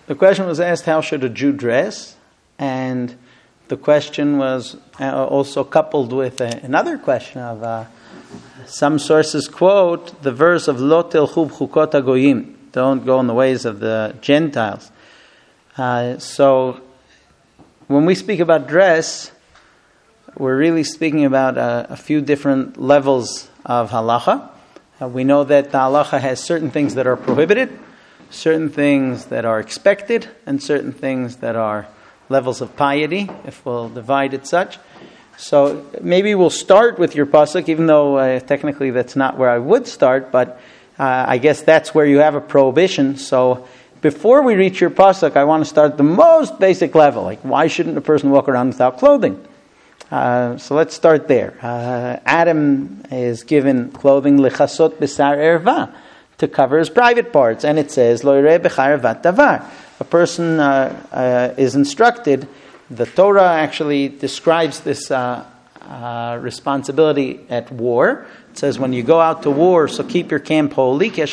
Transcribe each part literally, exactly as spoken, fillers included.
The question was asked, how should a Jew dress? And the question was also coupled with a, another question of uh, some sources quote the verse of Lo tilchu b'chukot hagoyim, don't go in the ways of the Gentiles. Uh, so when we speak about dress, we're really speaking about a, a few different levels of halacha. Uh, we know that the halacha has certain things that are prohibited, certain things that are expected, and certain things that are levels of piety, if we'll divide it such. So maybe we'll start with your pasuk, even though uh, technically that's not where I would start, but uh, I guess that's where you have a prohibition. So before we reach your pasuk, I want to start at the most basic level. Like, why shouldn't a person walk around without clothing? Uh, so let's start there. Uh, Adam is given clothing lechasot b'sar erva, to cover his private parts, and it says lo yireh b'char ervat davar. A person uh, uh, is instructed. The Torah actually describes this uh, uh, responsibility at war. It says when you go out to war, so keep your camp holy, because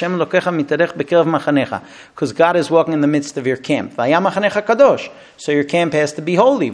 God is walking in the midst of your camp. So your camp has to be holy.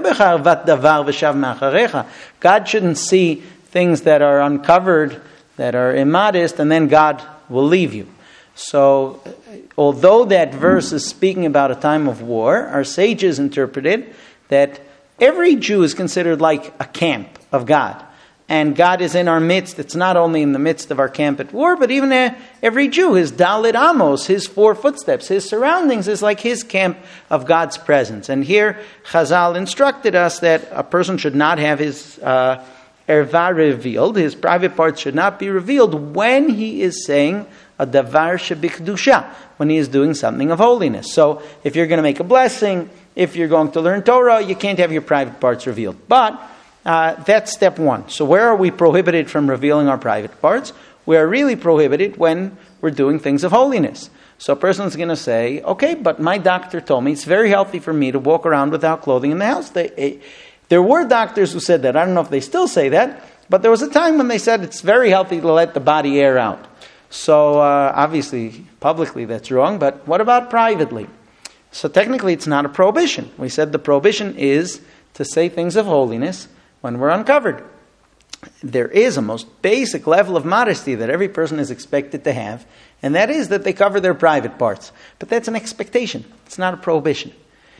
God shouldn't see things that are uncovered, that are immodest, and then God will leave you. So, although that verse is speaking about a time of war, our sages interpreted that every Jew is considered like a camp of God. And God is in our midst. It's not only in the midst of our camp at war, but even every Jew, his Dalit Amos, his four footsteps, his surroundings is like his camp of God's presence. And here, Chazal instructed us that a person should not have his uh, erva revealed, his private parts should not be revealed when he is saying a davar shebikdusha, when he is doing something of holiness. So, if you're going to make a blessing, if you're going to learn Torah, you can't have your private parts revealed. But uh, that's step one. So, where are we prohibited from revealing our private parts? We are really prohibited when we're doing things of holiness. So, a person's going to say, okay, but my doctor told me it's very healthy for me to walk around without clothing in the house. They, it, there were doctors who said that. I don't know if they still say that, but there was a time when they said it's very healthy to let the body air out. So, uh, obviously, publicly that's wrong, but what about privately? So, technically, it's not a prohibition. We said the prohibition is to say things of holiness when we're uncovered. There is a most basic level of modesty that every person is expected to have, and that is that they cover their private parts. But that's an expectation. It's not a prohibition.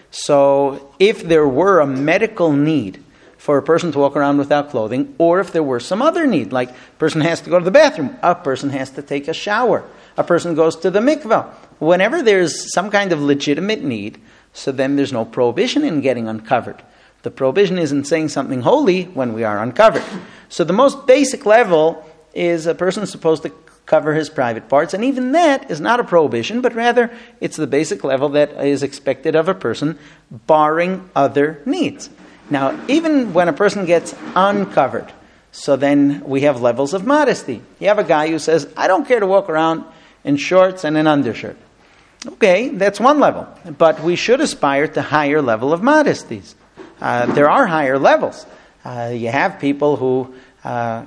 So, if there were a medical need for a person to walk around without clothing, or if there were some other need, like a person has to go to the bathroom, a person has to take a shower, a person goes to the mikvah. Whenever there's some kind of legitimate need, so then there's no prohibition in getting uncovered. The prohibition is in saying something holy when we are uncovered. So the most basic level is a person supposed to cover his private parts, and even that is not a prohibition, but rather it's the basic level that is expected of a person, barring other needs. Now, even when a person gets uncovered, so then we have levels of modesty. You have a guy who says, I don't care to walk around in shorts and an undershirt. Okay, that's one level. But we should aspire to higher level of modesties. Uh, there are higher levels. Uh, you have people who uh,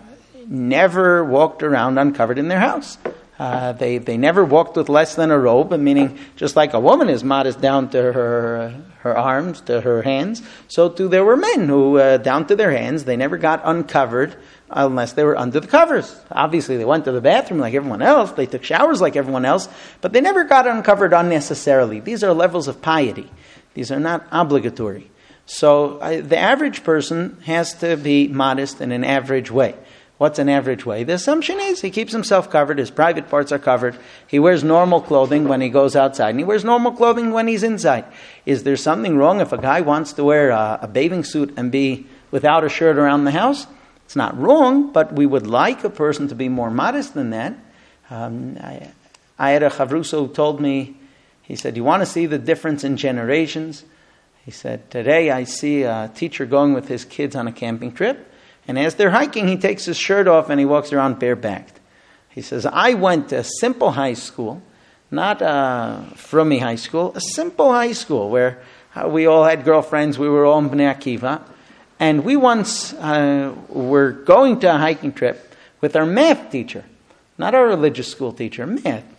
never walked around uncovered in their house. Uh, they they never walked with less than a robe, meaning just like a woman is modest down to her her arms, to her hands, so too there were men who, uh, down to their hands, they never got uncovered unless they were under the covers. Obviously, they went to the bathroom like everyone else, they took showers like everyone else, but they never got uncovered unnecessarily. These are levels of piety. These are not obligatory. So uh, the average person has to be modest in an average way. What's an average way? The assumption is he keeps himself covered, his private parts are covered, he wears normal clothing when he goes outside, and he wears normal clothing when he's inside. Is there something wrong if a guy wants to wear a, a bathing suit and be without a shirt around the house? It's not wrong, but we would like a person to be more modest than that. Um, I, I had a chavruso who told me, he said, you want to see the difference in generations? He said, today I see a teacher going with his kids on a camping trip, and as they're hiking, he takes his shirt off and he walks around barebacked. He says, I went to a simple high school, not a frummy high school, a simple high school where we all had girlfriends, we were all in Bnei Akiva, and we once uh, were going to a hiking trip with our math teacher, not our religious school teacher, math.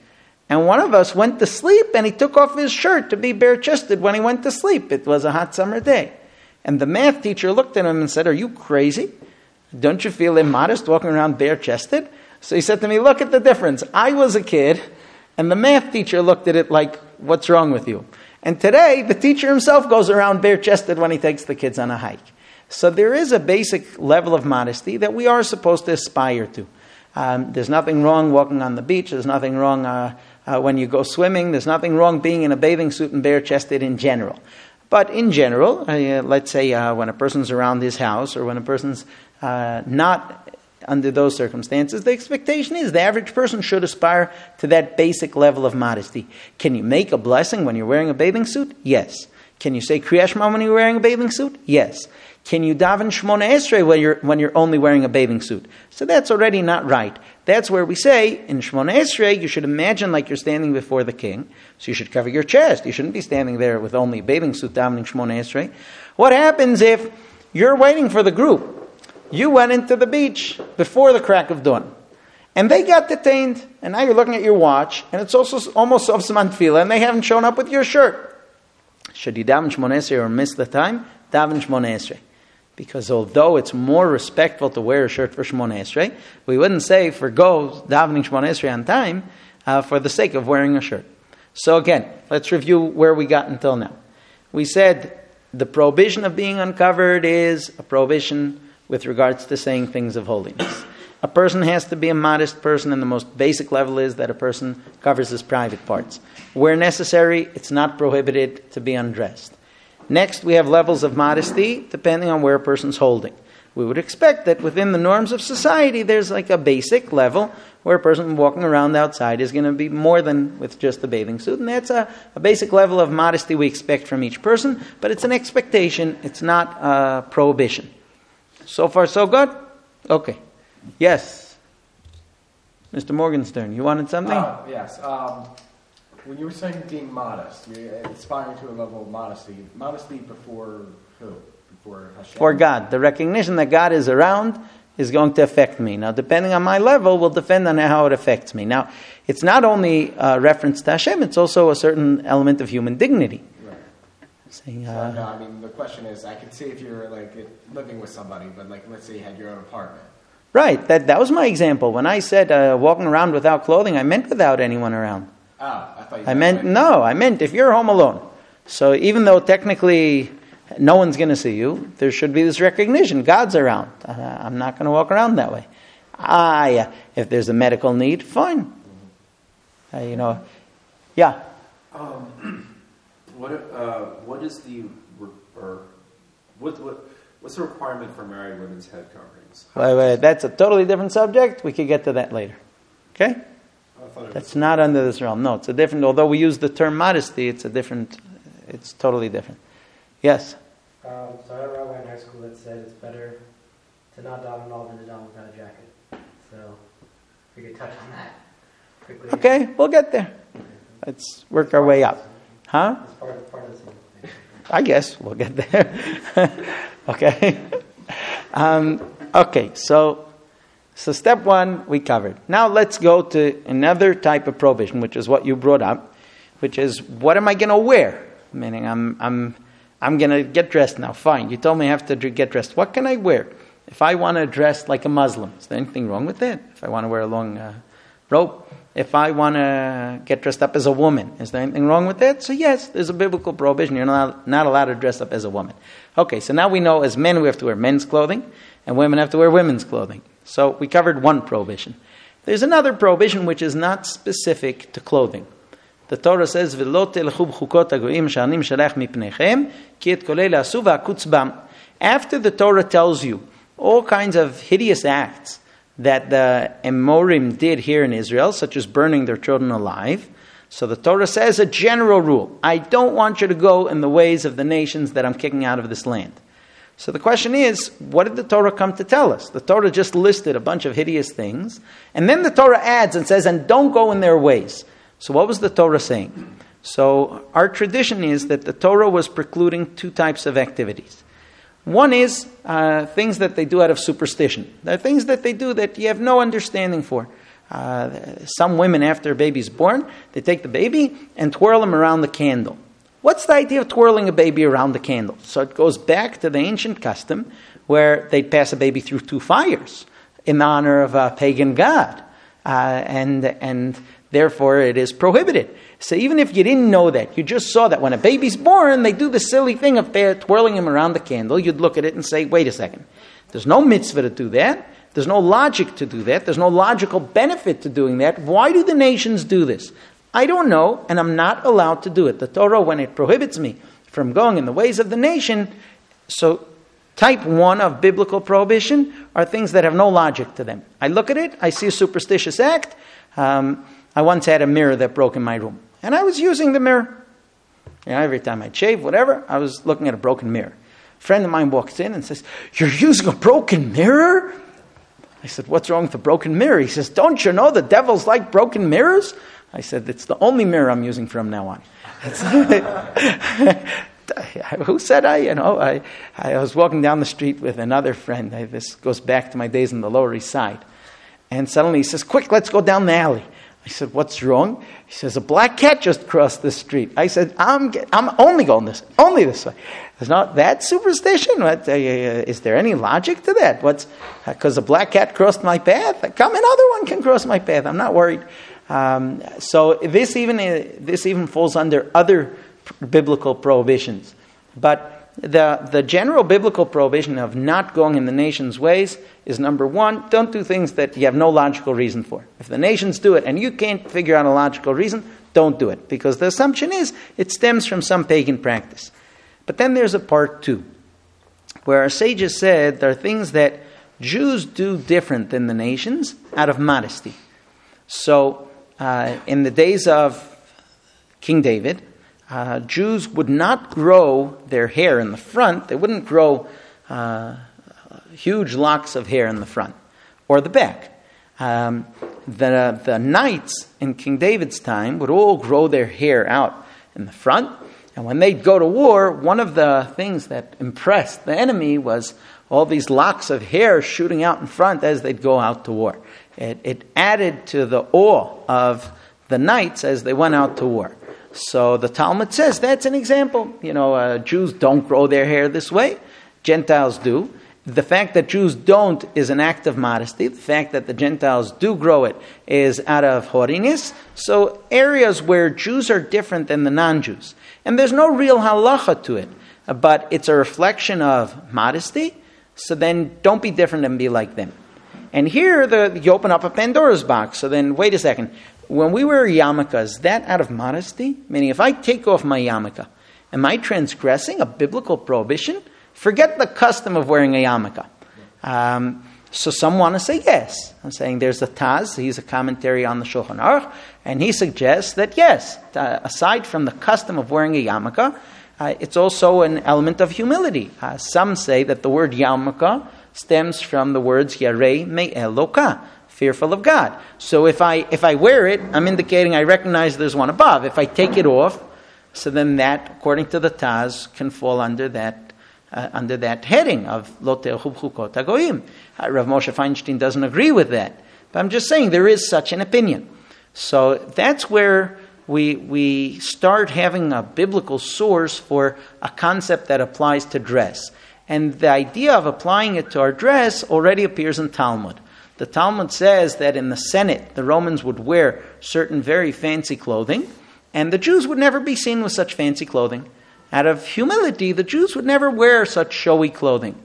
And one of us went to sleep and he took off his shirt to be bare-chested when he went to sleep. It was a hot summer day. And the math teacher looked at him and said, "Are you crazy? Don't you feel immodest walking around bare-chested?" So he said to me, "Look at the difference. I was a kid and the math teacher looked at it like, what's wrong with you?" And today, the teacher himself goes around bare-chested when he takes the kids on a hike. So there is a basic level of modesty that we are supposed to aspire to. Um, there's nothing wrong walking on the beach. There's nothing wrong uh, uh, when you go swimming. There's nothing wrong being in a bathing suit and bare-chested in general. But in general, uh, let's say uh, when a person's around his house or when a person's uh, not under those circumstances, the expectation is the average person should aspire to that basic level of modesty. Can you make a blessing when you're wearing a bathing suit? Yes. Can you say Kriya Shema when you're wearing a bathing suit? Yes. Can you daven Shmona Esrei when you're, when you're only wearing a bathing suit? So that's already not right. That's where we say, in Shmona Esrei, you should imagine like you're standing before the king. So you should cover your chest. You shouldn't be standing there with only a bathing suit davening Shmona Esrei. What happens if you're waiting for the group? You went into the beach before the crack of dawn. And they got detained. And now you're looking at your watch. And it's also almost Sof Zman Tefillah. And they haven't shown up with your shirt. Should you daven Shmona Esrei or miss the time? Daven Shmona Esrei. Because although it's more respectful to wear a shirt for Shmona Esrei, we wouldn't say forgo davening Shmona Esrei on time uh, for the sake of wearing a shirt. So again, let's review where we got until now. We said the prohibition of being uncovered is a prohibition with regards to saying things of holiness. A person has to be a modest person, and the most basic level is that a person covers his private parts. Where necessary, it's not prohibited to be undressed. Next, we have levels of modesty depending on where a person's holding. We would expect that within the norms of society, there's like a basic level where a person walking around outside is going to be more than with just a bathing suit. And that's a, a basic level of modesty we expect from each person, but it's an expectation, it's not a prohibition. So far, so good? Okay. Yes. Mister Morgenstern, you wanted something? Uh, yes. Um, when you were saying being modest, you're aspiring to a level of modesty. Modesty before who? Before Hashem? For God. The recognition that God is around is going to affect me. Now, depending on my level, will depend on how it affects me. Now, it's not only a reference to Hashem, it's also a certain element of human dignity. Right. Saying, so, uh, no, I mean, the question is, I could see if you're like living with somebody, but like, let's say you had your own apartment. Right. That that was my example. When I said uh, walking around without clothing, I meant without anyone around. Ah, I thought you I meant, no, I meant if you're home alone. So even though technically no one's going to see you, there should be this recognition. God's around. Uh, I'm not going to walk around that way. Ah, yeah. If there's a medical need, fine. Uh, you know, yeah. Um, what uh, what is the or what what what's the requirement for married women's head coverings? Wait, wait, that's a totally different subject. We could get to that later. Okay? That's not under this realm. No, it's a different. Although we use the term modesty, it's a different. It's totally different. Yes. Um, so I had a rabbi in high school that said it's better to not daven at all than to daven without a jacket. So we could touch on that quickly. Okay, we'll get there. Let's work our way up. Huh? It's part of, part of the same thing. I guess we'll get there. Okay. Um, okay, so so step one we covered. Now let's go to another type of prohibition, which is what you brought up, which is what am I going to wear? Meaning I'm I'm I'm going to get dressed now. Fine, you told me I have to get dressed. What can I wear? If I want to dress like a Muslim, is there anything wrong with that? If I want to wear a long uh, robe? If I want to get dressed up as a woman, is there anything wrong with that? So yes, there's a biblical prohibition. You're not, not allowed to dress up as a woman. Okay, so now we know as men we have to wear men's clothing, and women have to wear women's clothing. So we covered one prohibition. There's another prohibition which is not specific to clothing. The Torah says, "V'lo telchu b'chukot hagoyim she'ani mishalach mipnechem, ki et kolei la'asu v'akutz bam." After the Torah tells you all kinds of hideous acts that the Amorim did here in Israel, such as burning their children alive. So the Torah says a general rule. I don't want you to go in the ways of the nations that I'm kicking out of this land. So the question is, what did the Torah come to tell us? The Torah just listed a bunch of hideous things, and then the Torah adds and says, and don't go in their ways. So what was the Torah saying? So our tradition is that the Torah was precluding two types of activities. One is uh, things that they do out of superstition. There are things that they do that you have no understanding for. Uh, Uh, some women, after a baby's born, they take the baby and twirl him around the candle. What's the idea of twirling a baby around the candle? So it goes back to the ancient custom where they'd pass a baby through two fires in honor of a pagan god. Uh, and and therefore it is prohibited. So even if you didn't know that, you just saw that when a baby's born, they do the silly thing of twirling him around the candle, you'd look at it and say, wait a second. There's no mitzvah to do that. There's no logic to do that. There's no logical benefit to doing that. Why do the nations do this? I don't know, and I'm not allowed to do it. The Torah, when it prohibits me from going in the ways of the nation, so type one of biblical prohibition are things that have no logic to them. I look at it, I see a superstitious act. Um, I once had a mirror that broke in my room, and I was using the mirror. You know, every time I'd shave, whatever, I was looking at a broken mirror. A friend of mine walks in and says, "You're using a broken mirror?" I said, "What's wrong with the broken mirror?" He says, "Don't you know the devils like broken mirrors?" I said, "It's the only mirror I'm using from now on." Who said I? You know, I, I was walking down the street with another friend. I, this goes back to my days on the Lower East Side. And suddenly he says, "Quick, let's go down the alley." I said, "What's wrong?" He says, "A black cat just crossed the street." I said, I'm I'm only going this only this way. It's not that superstition. What, uh, is there any logic to that? What's because a black cat crossed my path? Come, another one can cross my path. I'm not worried. Um, so this even this even falls under other biblical prohibitions. But the the general biblical prohibition of not going in the nation's ways is, number one, don't do things that you have no logical reason for. If the nations do it and you can't figure out a logical reason, don't do it. Because the assumption is it stems from some pagan practice. But then there's a part two, where our sages said there are things that Jews do different than the nations out of modesty. So uh, in the days of King David, uh, Jews would not grow their hair in the front. They wouldn't grow uh, huge locks of hair in the front or the back. Um, the, the knights in King David's time would all grow their hair out in the front. And when they'd go to war, one of the things that impressed the enemy was all these locks of hair shooting out in front as they'd go out to war. It, it added to the awe of the knights as they went out to war. So the Talmud says that's an example. You know, uh, Jews don't grow their hair this way. Gentiles do. The fact that Jews don't is an act of modesty. The fact that the Gentiles do grow it is out of holiness. So areas where Jews are different than the non-Jews. And there's no real halacha to it, but it's a reflection of modesty. So then don't be different and be like them. And here the, you open up a Pandora's box. So then wait a second. When we wear yarmulke, is that out of modesty? Meaning if I take off my yarmulke, am I transgressing a biblical prohibition? Forget the custom of wearing a yarmulke. Um, so some want to say yes. I'm saying there's a Taz, he's a commentary on the Shulchan Aruch, and he suggests that yes, uh, aside from the custom of wearing a yarmulke, uh, it's also an element of humility. Uh, some say that the word yarmulke stems from the words Yarei Me'eloka, fearful of God. So if I if I wear it, I'm indicating I recognize there's one above. If I take it off, so then that, according to the Taz, can fall under that Uh, under that heading of Lo Te'ochu B'chukot HaGoyim. Uh, Rav Moshe Feinstein doesn't agree with that. But I'm just saying there is such an opinion. So that's where we we start having a biblical source for a concept that applies to dress. And the idea of applying it to our dress already appears in Talmud. The Talmud says that in the Senate, the Romans would wear certain very fancy clothing, and the Jews would never be seen with such fancy clothing. Out of humility, the Jews would never wear such showy clothing.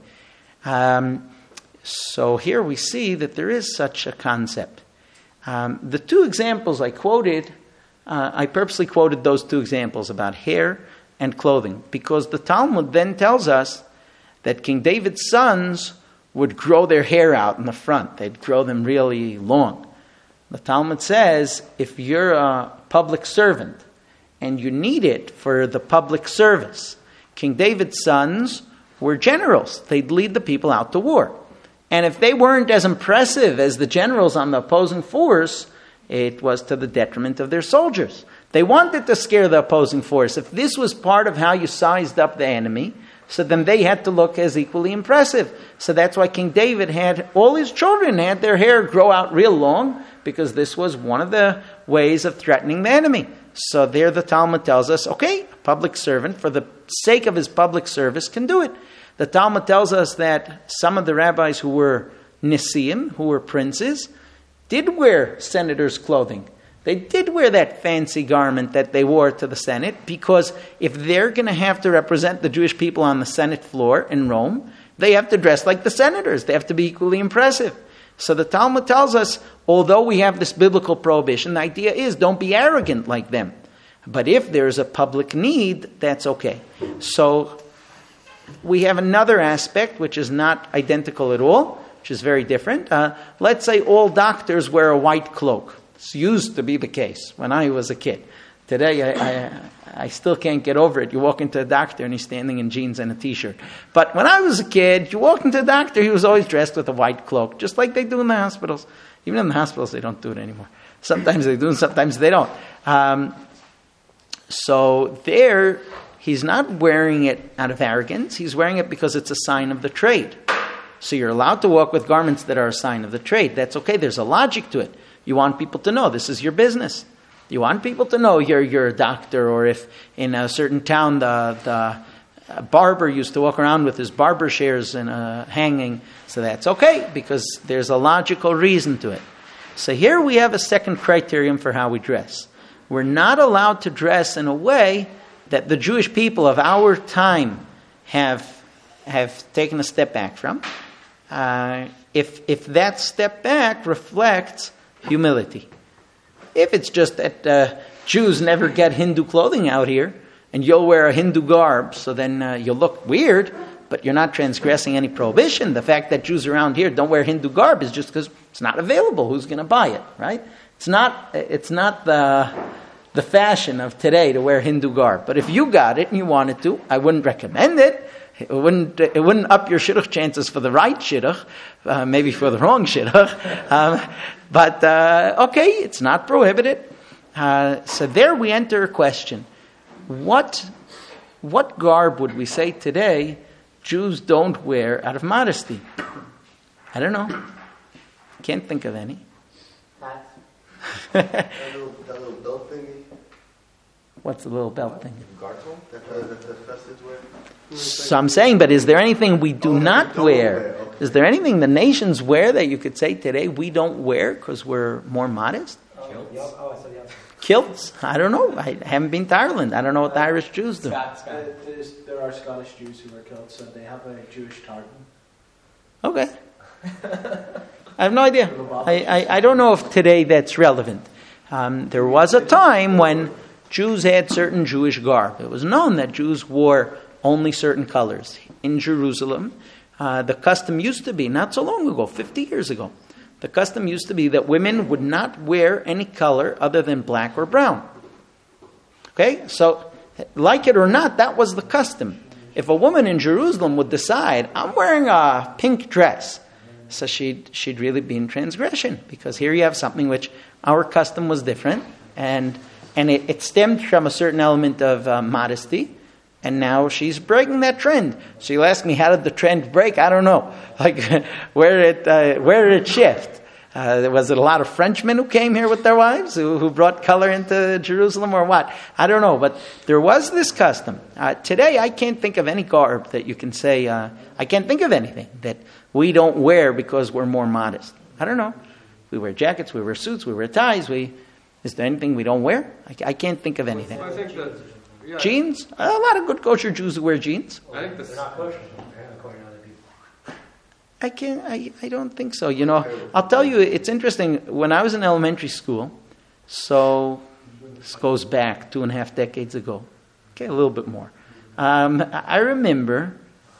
Um, so here we see that there is such a concept. Um, the two examples I quoted, uh, I purposely quoted those two examples about hair and clothing, because the Talmud then tells us that King David's sons would grow their hair out in the front. They'd grow them really long. The Talmud says, if you're a public servant, and you need it for the public service. King David's sons were generals. They'd lead the people out to war. And if they weren't as impressive as the generals on the opposing force, it was to the detriment of their soldiers. They wanted to scare the opposing force. If this was part of how you sized up the enemy, so then they had to look as equally impressive. So that's why King David had, all his children had their hair grow out real long, because this was one of the ways of threatening the enemy. So there the Talmud tells us, okay, a public servant, for the sake of his public service, can do it. The Talmud tells us that some of the rabbis who were Nisiim, who were princes, did wear senators' clothing. They did wear that fancy garment that they wore to the Senate, because if they're going to have to represent the Jewish people on the Senate floor in Rome, they have to dress like the senators. They have to be equally impressive. So the Talmud tells us, although we have this biblical prohibition, the idea is don't be arrogant like them. But if there's a public need, that's okay. So we have another aspect which is not identical at all, which is very different. Uh, let's say all doctors wear a white cloak. This used to be the case when I was a kid. Today, I, I, I still can't get over it. You walk into a doctor and he's standing in jeans and a t-shirt. But when I was a kid, you walk into a doctor, he was always dressed with a white cloak, just like they do in the hospitals. Even in the hospitals, they don't do it anymore. Sometimes they do and sometimes they don't. Um, so there, he's not wearing it out of arrogance. He's wearing it because it's a sign of the trade. So you're allowed to walk with garments that are a sign of the trade. That's okay. There's a logic to it. You want people to know this is your business. You want people to know you're you're a doctor, or if in a certain town the the barber used to walk around with his barber shears and uh, hanging. So that's okay because there's a logical reason to it. So here we have a second criterion for how we dress. We're not allowed to dress in a way that the Jewish people of our time have have taken a step back from. Uh, if if that step back reflects humility. If it's just that uh, Jews never get Hindu clothing out here, and you'll wear a Hindu garb, so then uh, you'll look weird, but you're not transgressing any prohibition. The fact that Jews around here don't wear Hindu garb is just because it's not available. Who's going to buy it, right? It's not. It's not the the fashion of today to wear Hindu garb. But if you got it and you wanted to, I wouldn't recommend it. It wouldn't, it wouldn't up your shidduch chances for the right shidduch, uh, maybe for the wrong shidduch. Um, but, uh, okay, it's not prohibited. Uh, so there we enter a question. What, what garb would we say today Jews don't wear out of modesty? I don't know. Can't think of any. Hats. That little, that little belt thingy. What's the little belt thing? Gartel? That, uh, that the Festids wear? So I'm saying, but is there anything we do Oh, not don't wear? wear, okay. Is there anything the nations wear that you could say today we don't wear because we're more modest? Oh, yep. Oh, I said yep. Kilts? I don't know. I haven't been to Ireland. I don't know what the Irish Jews do. Scott, Scott. Uh, there's- there are Scottish Jews who wear kilts, so they have a Jewish tartan. Okay. I have no idea. I, I, I don't know if today that's relevant. Um, there was a time when Jews had certain Jewish garb. It was known that Jews wore only certain colors. In Jerusalem, uh, the custom used to be, not so long ago, fifty years ago, the custom used to be that women would not wear any color other than black or brown. Okay? So, like it or not, that was the custom. If a woman in Jerusalem would decide, I'm wearing a pink dress, so she'd, she'd really be in transgression, because here you have something which our custom was different, and and it, it stemmed from a certain element of uh, modesty, and now she's breaking that trend. So you'll ask me, how did the trend break? I don't know. Like, where did it, uh, where did it shift? Uh, was it a lot of Frenchmen who came here with their wives, who, who brought color into Jerusalem, or what? I don't know, but there was this custom. Uh, today, I can't think of any garb that you can say, uh, I can't think of anything that we don't wear because we're more modest. I don't know. We wear jackets, we wear suits, we wear ties. We Is there anything we don't wear? I, I can't think of anything. Well, I think that, yeah, Jeans? A lot of good kosher Jews who wear jeans. I think this, They're not kosher, according to other people. I can't. I, I don't think so. You know, I'll tell you. It's interesting. When I was in elementary school, so this goes back two and a half decades ago. Okay, a little bit more. Um, I remember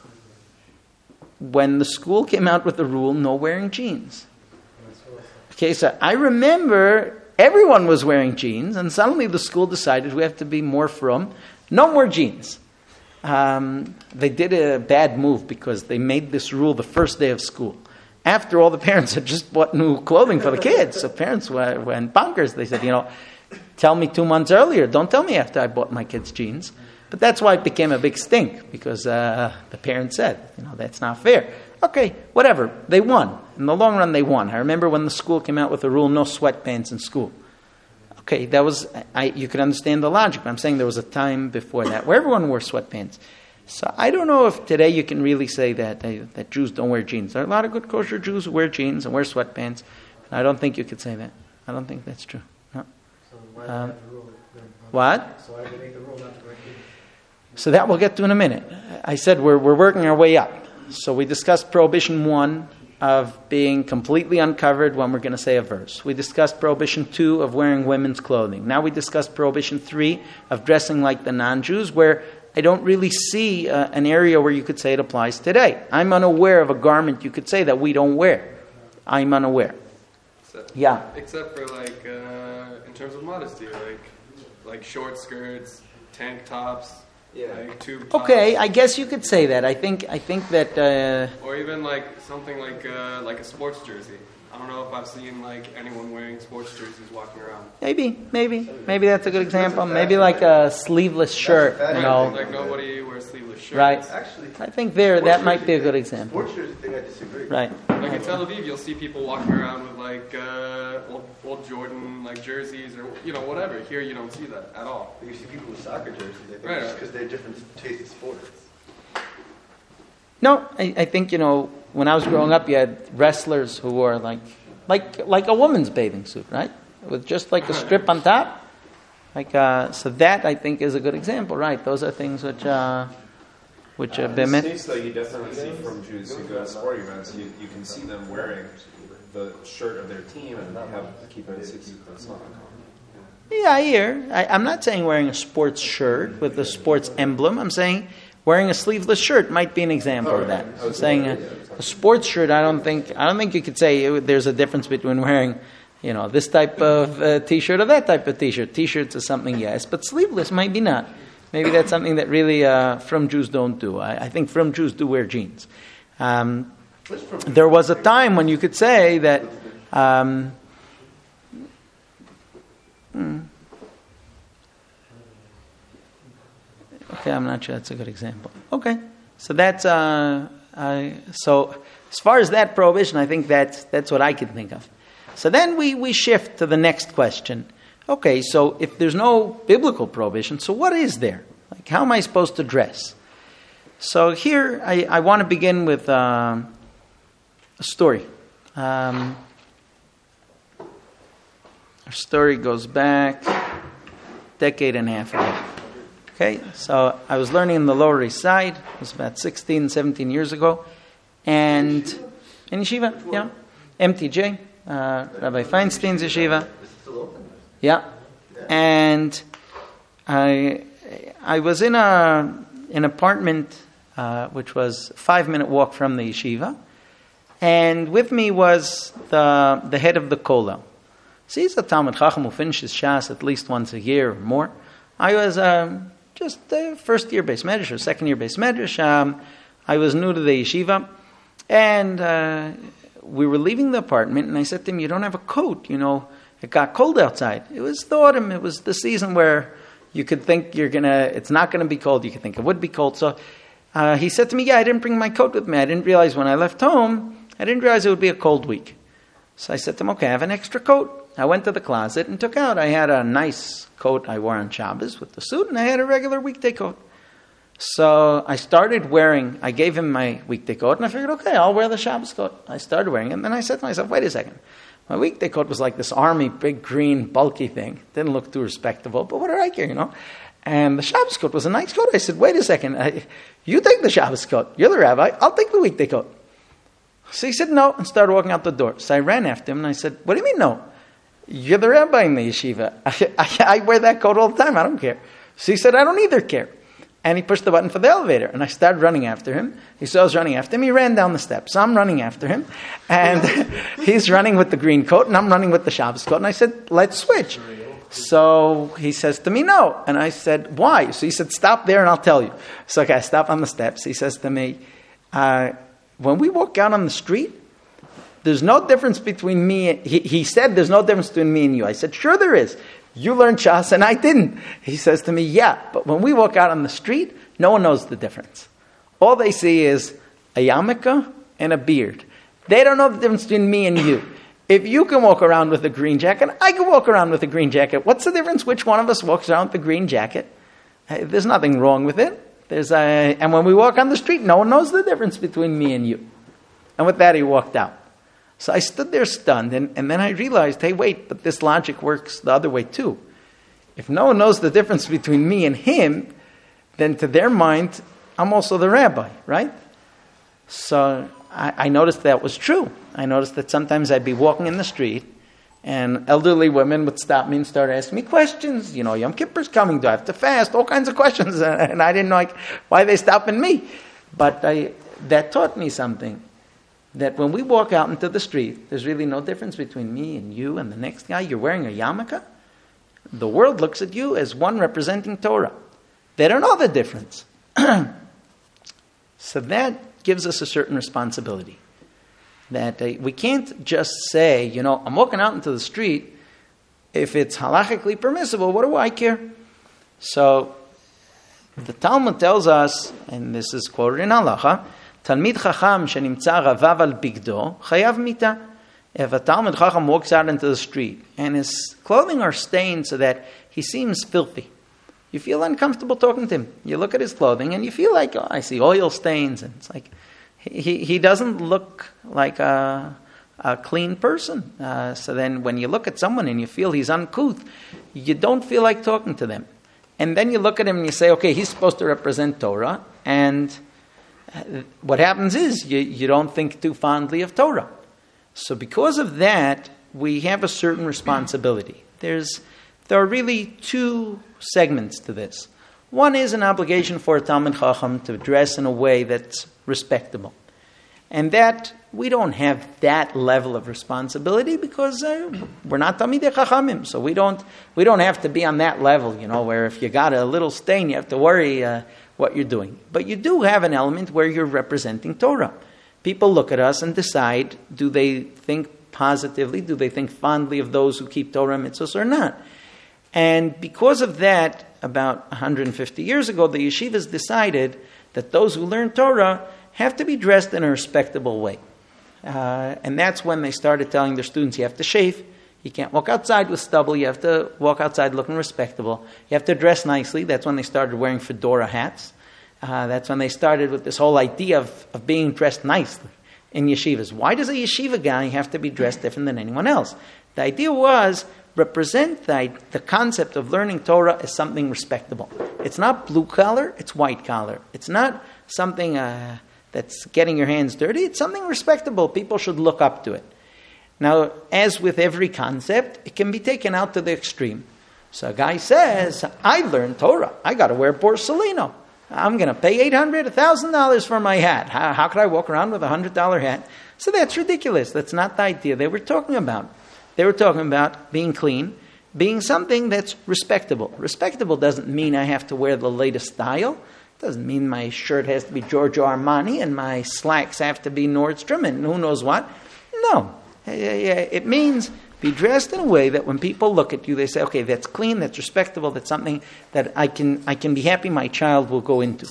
when the school came out with the rule, no wearing jeans. Okay, so I remember everyone was wearing jeans, and suddenly the school decided we have to be more frum. No more jeans. Um, they did a bad move because they made this rule the first day of school. After all the parents had just bought new clothing for the kids. So parents went, went bonkers. They said, you know, tell me two months earlier. Don't tell me after I bought my kids jeans. But that's why it became a big stink, because uh, the parents said, you know, that's not fair. Okay, whatever. They won. In the long run, they won. I remember when the school came out with a rule, no sweatpants in school. Okay, that was, I, you could understand the logic, but I'm saying there was a time before that where everyone wore sweatpants. So I don't know if today you can really say that, that Jews don't wear jeans. There are a lot of good kosher Jews who wear jeans and wear sweatpants. I don't think you could say that. I don't think that's true. No. So why Um, have the rule? What? So why did they make the rule not to wear jeans? So that we'll get to in a minute. I said we're we're working our way up. So we discussed prohibition one of being completely uncovered when we're going to say a verse. We discussed prohibition two of wearing women's clothing. Now we discussed prohibition three of dressing like the non-Jews, where I don't really see uh, an area where you could say it applies today. I'm unaware of a garment you could say that we don't wear. I'm unaware. Except, Yeah. Except for like uh, in terms of modesty, like like short skirts, tank tops, like tube tops. Okay, I guess you could say that. I think I think that. Uh, Or even like something like uh, like a sports jersey. I don't know if I've seen like anyone wearing sports jerseys walking around. Maybe, maybe, maybe that's a good example. Maybe like a sleeveless shirt, you Right, know. like nobody wears sleeveless shirts. Right. Actually, I think there that might be a good example. sports jersey thing, I disagree. Right. Like in Tel Aviv, you'll see people walking around with like uh, old, old Jordan like jerseys or you know whatever. Here you don't see that at all. You see people with soccer jerseys, I think, Right, just right. because they have different taste in sports. No, I, I think, you know, when I was growing up, you had wrestlers who wore like, like, like a woman's bathing suit, right? With just like a strip on top. Like, uh, so that I think is a good example, right? Those are things which, uh, which Uh, have the been meant. sneaks, though, you definitely see from Jews who go to sporting events. You, you can see them wearing the shirt of their team and have keep it six on. Yeah, I hear. I, I'm not saying wearing a sports shirt with the sports emblem. I'm saying wearing a sleeveless shirt might be an example of that. I'm saying a, a sports shirt. I don't think. I don't think you could say it, there's a difference between wearing, you know, this type of uh, t-shirt or that type of t-shirt. T-shirts is something, yes, but sleeveless maybe not. Maybe that's something that really uh, from Jews don't do. I, I think from Jews do wear jeans. Um, there was a time when you could say that. Um, hmm. Okay, I'm not sure that's a good example. Okay, so that's uh, I, so as far as that prohibition, I think that's that's what I can think of. So then we, we shift to the next question. Okay, so if there's no biblical prohibition, so what is there? Like, how am I supposed to dress? So here I, I want to begin with uh, a story. Um, our story goes back a decade and a half ago. Okay, so I was learning in the Lower East Side. It was about sixteen, seventeen years ago. And in yeshiva, yeah. M T J, uh, Rabbi Feinstein's yeshiva. Yeah. And I I was in a an apartment uh, which was a five-minute walk from the yeshiva. And with me was the the head of the kollel. So he's a Talmud Chacham who finishes Shas at least once a year or more. I was... Um, Just uh, first year base medrash or second year base medrash. Um, I was new to the yeshiva, and uh, we were leaving the apartment. And I said to him, "You don't have a coat. You know, it got cold outside. It was the autumn. It was the season where you could think you're gonna. It's not gonna be cold. You could think it would be cold." So uh, he said to me, "Yeah, I didn't bring my coat with me. I didn't realize when I left home. I didn't realize it would be a cold week." So I said to him, "Okay, I have an extra coat." I went to the closet and took out. I had a nice coat I wore on Shabbos with the suit, and I had a regular weekday coat. So I started wearing, I gave him my weekday coat, and I figured, okay, I'll wear the Shabbos coat. I started wearing it, and then I said to myself, wait a second. My weekday coat was like this army, big, green, bulky thing. Didn't look too respectable, but what did I care, you know? And the Shabbos coat was a nice coat. I said, wait a second. I, you take the Shabbos coat. You're the rabbi. I'll take the weekday coat. So he said no, and started walking out the door. So I ran after him, and I said, what do you mean no? You're the rabbi in the yeshiva. I, I, I wear that coat all the time. I don't care. So he said, I don't either care. And he pushed the button for the elevator. And I started running after him. He saw I was running after him. He ran down the steps. So I'm running after him. And he's running with the green coat, and I'm running with the Shabbos coat. And I said, let's switch. So he says to me, no. And I said, why? So he said, stop there and I'll tell you. So okay, I stop on the steps. He says to me, uh, when we walk out on the street, there's no difference between me. He, he said there's no difference between me and you. I said, sure there is. You learned Shas and I didn't. He says to me, yeah, but when we walk out on the street, no one knows the difference. All they see is a yarmulke and a beard. They don't know the difference between me and you. If you can walk around with a green jacket, I can walk around with a green jacket. What's the difference which one of us walks around with a green jacket? There's nothing wrong with it. There's a, and when we walk on the street, no one knows the difference between me and you. And with that, he walked out. So I stood there stunned, and, and then I realized, hey, wait, but this logic works the other way too. If no one knows the difference between me and him, then to their mind, I'm also the rabbi, right? So I, I noticed that was true. I noticed that sometimes I'd be walking in the street, and elderly women would stop me and start asking me questions. You know, Yom Kippur's coming, do I have to fast? All kinds of questions. And I didn't know like, why they stopping me. But I, that taught me something. That when we walk out into the street, there's really no difference between me and you and the next guy. You're wearing a yarmulke. The world looks at you as one representing Torah. They don't know the difference. So that gives us a certain responsibility. That uh, we can't just say, you know, I'm walking out into the street. If it's halachically permissible, what do I care? So the Talmud tells us, and this is quoted in halacha, Talmid Chacham shenimtza ravav al bigdo chayav mita. If a Talmud Chacham walks out into the street and his clothing are stained so that he seems filthy, you feel uncomfortable talking to him. You look at his clothing and you feel like, oh, I see oil stains, and it's like he he doesn't look like a, a clean person. Uh, so then when you look at someone and you feel he's uncouth, you don't feel like talking to them. And then you look at him and you say, okay, he's supposed to represent Torah, and what happens is you, you don't think too fondly of Torah. So because of that, we have a certain responsibility. There's there are really two segments to this. One is an obligation for a Talmid Chacham to dress in a way that's respectable. And that, we don't have that level of responsibility because uh, we're not Talmidei Chachamim. So we don't we don't have to be on that level, you know, where if you got a little stain, you have to worry uh, what you're doing. But you do have an element where you're representing Torah. People look at us and decide, do they think positively, do they think fondly of those who keep Torah mitzvahs or not? And because of that, about one hundred fifty years ago, the yeshivas decided that those who learn Torah have to be dressed in a respectable way. Uh, and that's when they started telling their students, you have to shave, you can't walk outside with stubble, you have to walk outside looking respectable, you have to dress nicely. That's when they started wearing fedora hats. Uh, that's when they started with this whole idea of, of being dressed nicely in yeshivas. Why does a yeshiva guy have to be dressed different than anyone else? The idea was, represent the, the concept of learning Torah as something respectable. It's not blue collar, it's white collar. It's not something uh, that's getting your hands dirty, it's something respectable. People should look up to it. Now, as with every concept, it can be taken out to the extreme. So a guy says, I learned Torah, I got to wear Borsalino. I'm going to pay eight hundred dollars, one thousand dollars for my hat. How, how could I walk around with a one hundred dollars hat? So that's ridiculous. That's not the idea they were talking about. They were talking about being clean, being something that's respectable. Respectable doesn't mean I have to wear the latest style. It doesn't mean my shirt has to be Giorgio Armani and my slacks have to be Nordstrom and who knows what. No. It means be dressed in a way that when people look at you, they say, okay, that's clean, that's respectable, that's something that I can I can be happy my child will go into.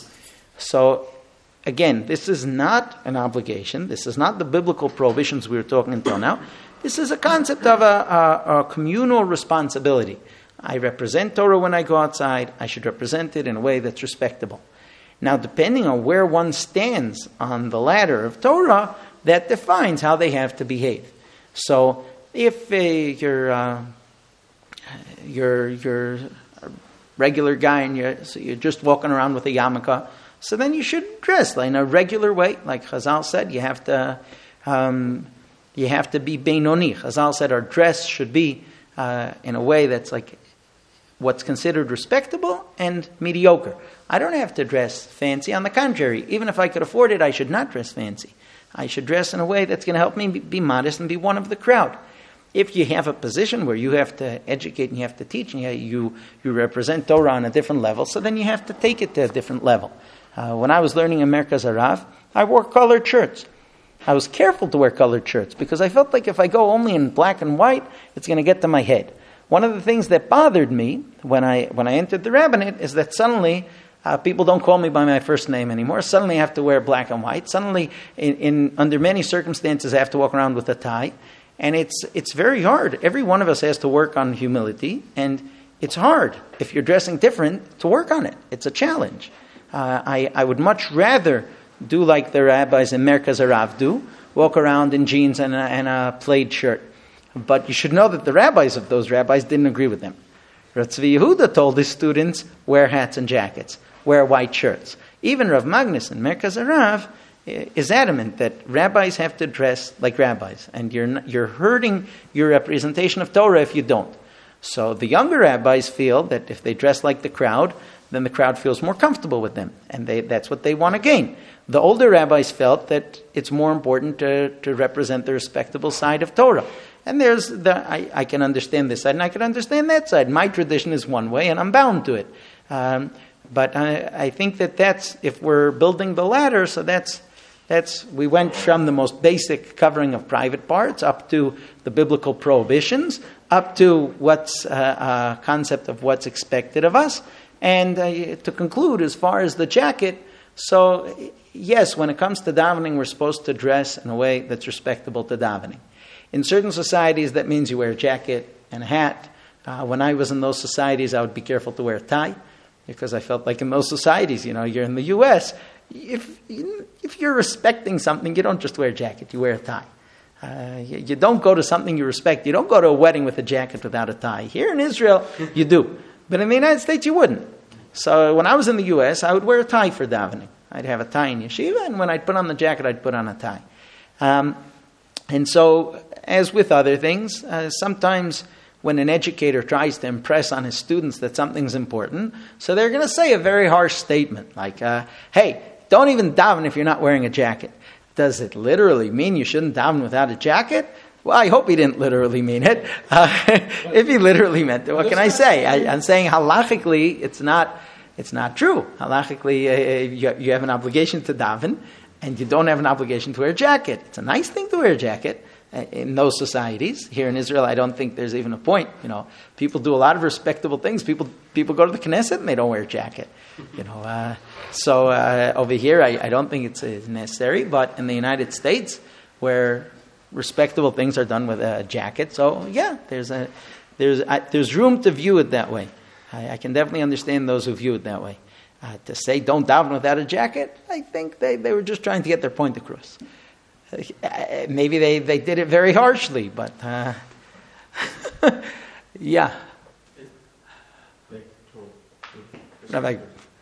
So, again, this is not an obligation. This is not the biblical prohibitions we were talking until now. This is a concept of a, a, a communal responsibility. I represent Torah when I go outside. I should represent it in a way that's respectable. Now, depending on where one stands on the ladder of Torah, that defines how they have to behave. So, if uh, you're, uh, you're you're a regular guy and you're so you're just walking around with a yarmulke, so then you should dress in a regular way. Like Chazal said, you have to um, you have to be Beinoni. Chazal said our dress should be uh, in a way that's like what's considered respectable and mediocre. I don't have to dress fancy. On the contrary, even if I could afford it, I should not dress fancy. I should dress in a way that's going to help me be modest and be one of the crowd. If you have a position where you have to educate and you have to teach and you, you represent Torah on a different level, so then you have to take it to a different level. Uh, when I was learning in Merkaz Harav, I wore colored shirts. I was careful to wear colored shirts because I felt like if I go only in black and white, it's going to get to my head. One of the things that bothered me when I when I entered the rabbinate is that suddenly Uh, people don't call me by my first name anymore. Suddenly I have to wear black and white. Suddenly, in, in under many circumstances, I have to walk around with a tie. And it's it's very hard. Every one of us has to work on humility. And it's hard, if you're dressing different, to work on it. It's a challenge. Uh, I, I would much rather do like the rabbis in Merkaz Harav do, walk around in jeans and a, and a plaid shirt. But you should know that the rabbis of those rabbis didn't agree with them. Rav Tzvi Yehuda told his students, wear hats and jackets, wear white shirts. Even Rav Magnus in Merkaz Harav is adamant that rabbis have to dress like rabbis, and you're not, you're hurting your representation of Torah if you don't. So the younger rabbis feel that if they dress like the crowd, then the crowd feels more comfortable with them, and they, that's what they want to gain. The older rabbis felt that it's more important to, to represent the respectable side of Torah. And there's the, I, I can understand this side and I can understand that side. My tradition is one way and I'm bound to it. Um, but I, I think that that's, if we're building the ladder, so that's, that's, we went from the most basic covering of private parts up to the biblical prohibitions, up to what's uh, a concept of what's expected of us. And uh, to conclude, as far as the jacket, so yes, when it comes to davening, we're supposed to dress in a way that's respectable to davening. In certain societies, that means you wear a jacket and a hat. Uh, when I was in those societies, I would be careful to wear a tie, because I felt like in those societies, you know, you're in the U S, if if you're respecting something, you don't just wear a jacket, you wear a tie. Uh, you, you don't go to something you respect. You don't go to a wedding with a jacket without a tie. Here in Israel, you do. But in the United States, you wouldn't. So when I was in the U S, I would wear a tie for davening. I'd have a tie in yeshiva, and when I'd put on the jacket, I'd put on a tie. Um, and so, as with other things, uh, sometimes when an educator tries to impress on his students that something's important, so they're going to say a very harsh statement, like, uh, hey, don't even daven if you're not wearing a jacket. Does it literally mean you shouldn't daven without a jacket? Well, I hope he didn't literally mean it. Uh, if he literally meant it, what can I say? I, I'm saying halachically, it's not it's not true. Halachically, uh, you, you have an obligation to daven, and you don't have an obligation to wear a jacket. It's a nice thing to wear a jacket uh, in those societies. Here in Israel, I don't think there's even a point. You know, people do a lot of respectable things. People people go to the Knesset and they don't wear a jacket. You know, uh, so uh, over here, I, I don't think it's uh, necessary. But in the United States, where respectable things are done with a jacket, so yeah, there's a there's uh, there's room to view it that way. I, I can definitely understand those who view it that way. Uh, to say don't daven without a jacket, I think they, they were just trying to get their point across. Uh, maybe they, they did it very harshly, but uh, yeah. Rabbi,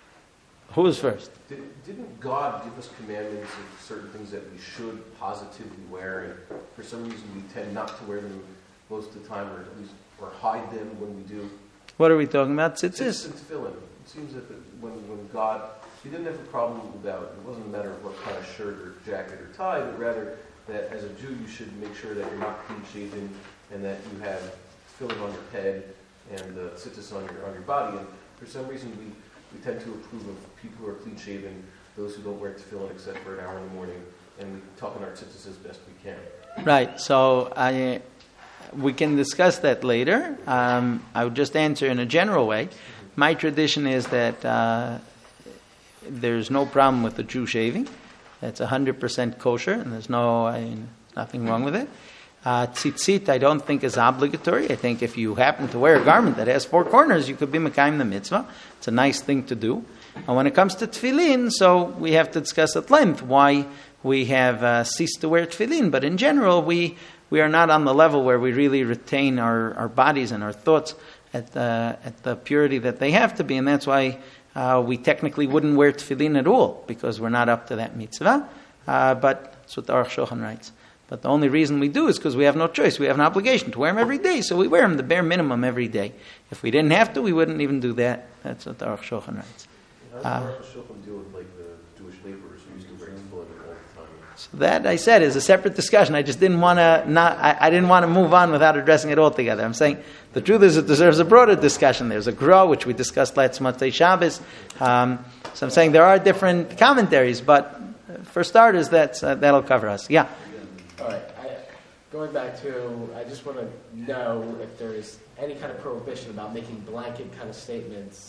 who was first? Did, didn't God give us commandments of certain things that we should positively wear, and for some reason we tend not to wear them most of the time, or at least or hide them when we do? What are we talking about? Tzitzis? It's tefillin. It seems that the, when when God, He didn't have a problem about it. It wasn't a matter of what kind of shirt or jacket or tie, but rather that as a Jew you should make sure that you're not clean shaven and that you have tefillin on your head and the tzitzis on your on your body. And for some reason we, we tend to approve of people who are clean shaven, those who don't wear tefillin except for an hour in the morning, and we talk on our tzitzis as best we can. Right. So I. We can discuss that later. Um, I would just answer in a general way. My tradition is that uh, there's no problem with the Jew shaving. That's one hundred percent kosher, and there's no I mean, nothing wrong with it. Uh, tzitzit, I don't think is obligatory. I think if you happen to wear a garment that has four corners, you could be mekayim the mitzvah. It's a nice thing to do. And when it comes to tefillin, so we have to discuss at length why we have uh, ceased to wear tefillin. But in general, we we are not on the level where we really retain our, our bodies and our thoughts at the, at the purity that they have to be. And that's why uh, we technically wouldn't wear tefillin at all, because we're not up to that mitzvah. Uh, but that's what the Aruch Shulchan writes. But the only reason we do is because we have no choice. We have an obligation to wear them every day, so we wear them the bare minimum every day. If we didn't have to, we wouldn't even do that. That's what the Aruch Shulchan writes. How does the Aruch Shulchan deal with like the Jewish laborers who used to wear tefillin all the time? So that, I said, is a separate discussion. I just didn't want to not. I, I didn't want to move on without addressing it all together. I'm saying the truth is it deserves a broader discussion. There's a Gra, which we discussed last Motzei Shabbos. Um, so I'm saying there are different commentaries, but for starters, that's uh, that'll cover us. Yeah. All right. I, going back to, I just want to know if there is any kind of prohibition about making blanket kind of statements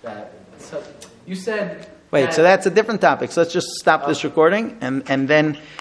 that. So you said. Wait, that- so that's a different topic. So let's just stop this Okay. recording, and, and then